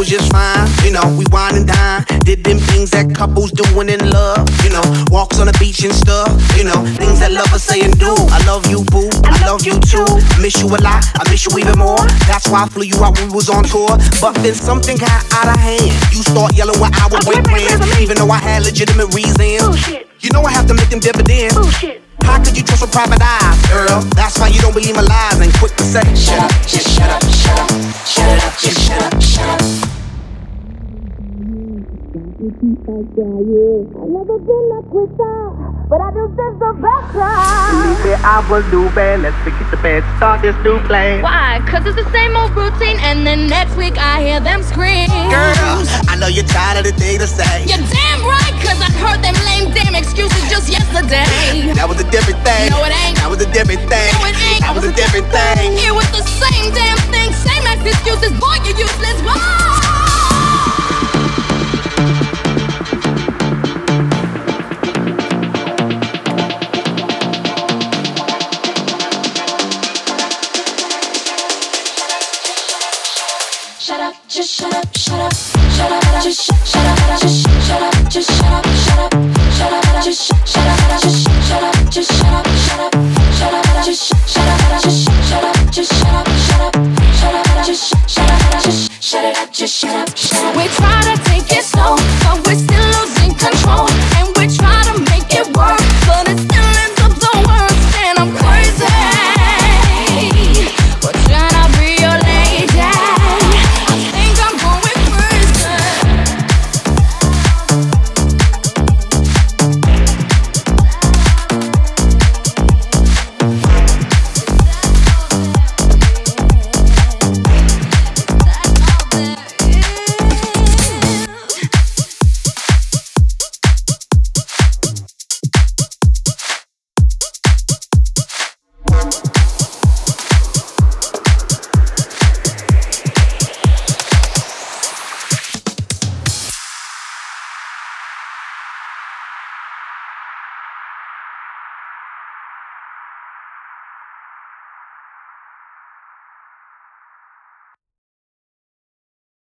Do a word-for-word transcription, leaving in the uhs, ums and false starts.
was just fine. You know, we wine and dine. Did them things that couples doing in love. You know, walks on the beach and stuff. You know, things that lovers say and do. I love you, boo. I love you too. I miss you a lot. I miss you even more. That's why I flew you out when we was on tour. But then something got out of hand. You start yelling when I would break plans, even though I had legitimate reasons. Bullshit. You know I have to make them dividends. Bullshit. How could you trust with private eyes, girl? That's why you don't believe my lies and quick to say, shut up, just shut up, shut up, shut it up, just shut up, shut up. I've never been a quitter, but I do this the better. Believe me, I will do bad. Let's forget the bad, start this new play. Why? Cause it's the same old routine, and then next week I hear them scream. Girl, I know you're tired of the thing to say. You're damn right, cause I heard them lame damn excuses just yesterday. That was a different thing. No, it ain't. That was a different thing. No, it ain't. That was a different thing. It was the same damn thing, same ass excuses. Boy, you useless. Why? Just shut up, shut up, shut up, just shut, shut up, just shut up, just shut up, shut up, shut up, just shut up, just shut up, just shut up, shut up, shut up, just shut up, just shut up, just shut up, shut up, shut up, just shut up, just shut it up, just shut up, shut up. We try